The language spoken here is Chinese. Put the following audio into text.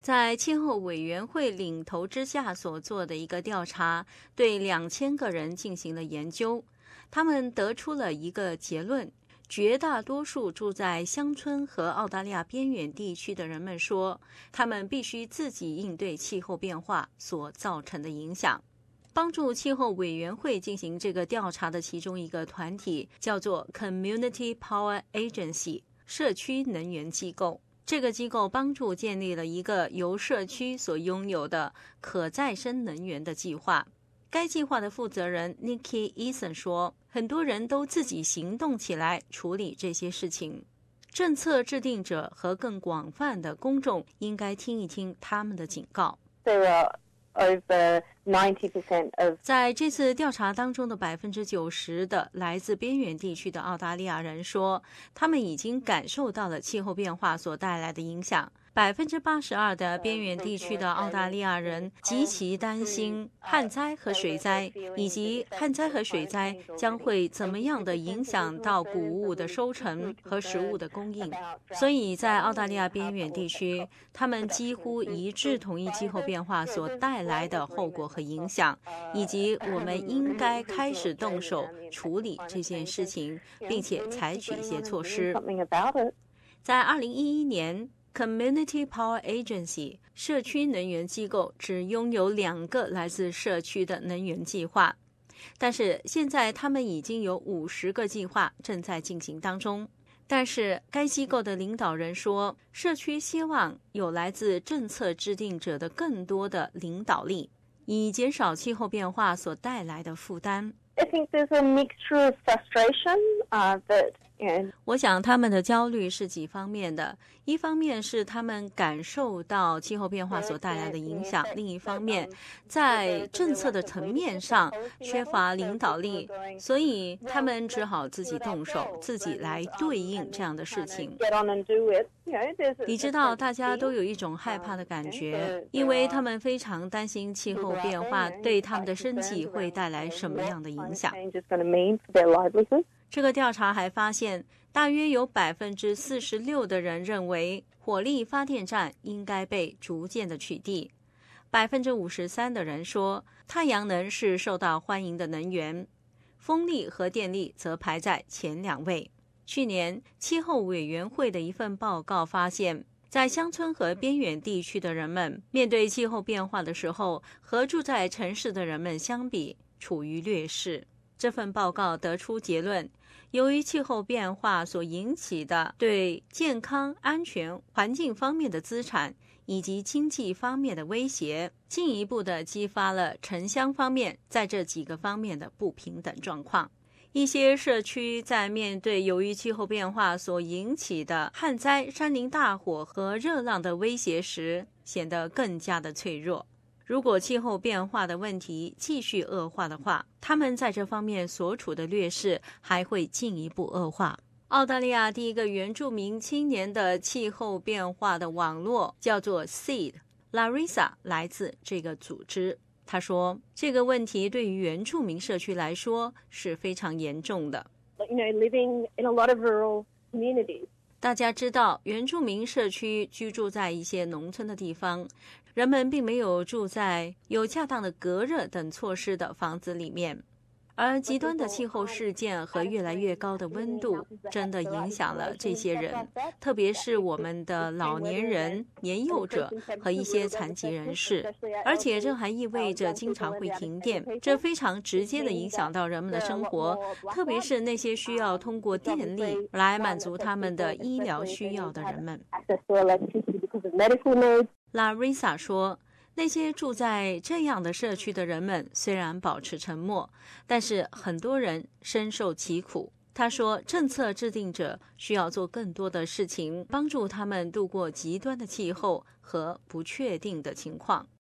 在气候委员会领头之下所做的一个调查，对2000个人进行了研究，他们得出了一个结论：绝大多数住在乡村和澳大利亚边远地区的人们说，他们必须自己应对气候变化所造成的影响。帮助气候委员会进行这个调查的其中一个团体叫做 Community Power Agency 社区能源机构。这个机构帮助建立了一个由社区所拥有的可再生能源的计划。该计划的负责人 Nikki Eason 说，很多人都自己行动起来处理这些事情。政策制定者和更广泛的公众应该听一听他们的警告。 Over 90% of 在这次调查当中的90%的来自边远地区的澳大利亚人说，他们已经感受到了气候变化所带来的影响。82%的边远地区的澳大利亚人极其担心旱灾和水灾，以及旱灾和水灾将会怎么样的影响到谷物的收成和食物的供应。所以在澳大利亚边远地区，他们几乎一致同意气候变化所带来的后果和影响，以及我们应该开始动手处理这件事情，并且采取一些措施。在2011年Community Power Agency 社区能源机构只拥有2个来自社区的能源计划，但是现在他们已经有50个计划正在进行当中。但是该机构的领导人说，社区希望有来自政策制定者的更多的领导力，以减少气候变化所带来的负担。 I think there's a mixture of frustration that 我想他们的焦虑是几方面的，一方面是他们感受到气候变化所带来的影响，另一方面在政策的层面上缺乏领导力，所以他们只好自己动手，自己来对应这样的事情。你知道，大家都有一种害怕的感觉，因为他们非常担心气候变化对他们的生计会带来什么样的影响。这个调查还发现，大约有46%的人认为火力发电站应该被逐渐的取缔，53%的人说太阳能是受到欢迎的能源，风力和电力则排在前2位。去年，气候委员会的一份报告发现，在乡村和边远地区的人们面对气候变化的时候，和住在城市的人们相比，处于劣势。这份报告得出结论，由于气候变化所引起的对健康、安全、环境方面的资产以及经济方面的威胁，进一步的激发了城乡方面在这几个方面的不平等状况。一些社区在面对由于气候变化所引起的旱灾、山林大火和热浪的威胁时，显得更加的脆弱。如果气候变化的问题继续恶化的话，他们在这方面所处的劣势还会进一步恶化。澳大利亚第一个原住民青年的气候变化的网络叫做 SEED， Larissa 来自这个组织。他说，这个问题对于原住民社区来说是非常严重的。 living in a lot of rural communities. 大家知道，原住民社区居住在一些农村的地方，人们并没有住在有恰当的隔热等措施的房子里面。而极端的气候事件和越来越高的温度真的影响了这些人，特别是我们的老年人、年幼者和一些残疾人士。而且这还意味着经常会停电，这非常直接地影响到人们的生活，特别是那些需要通过电力来满足他们的医疗需要的人们。Larissa 说，那些住在这样的社区的人们虽然保持沉默，但是很多人深受其苦。他说，政策制定者需要做更多的事情，帮助他们度过极端的气候和不确定的情况。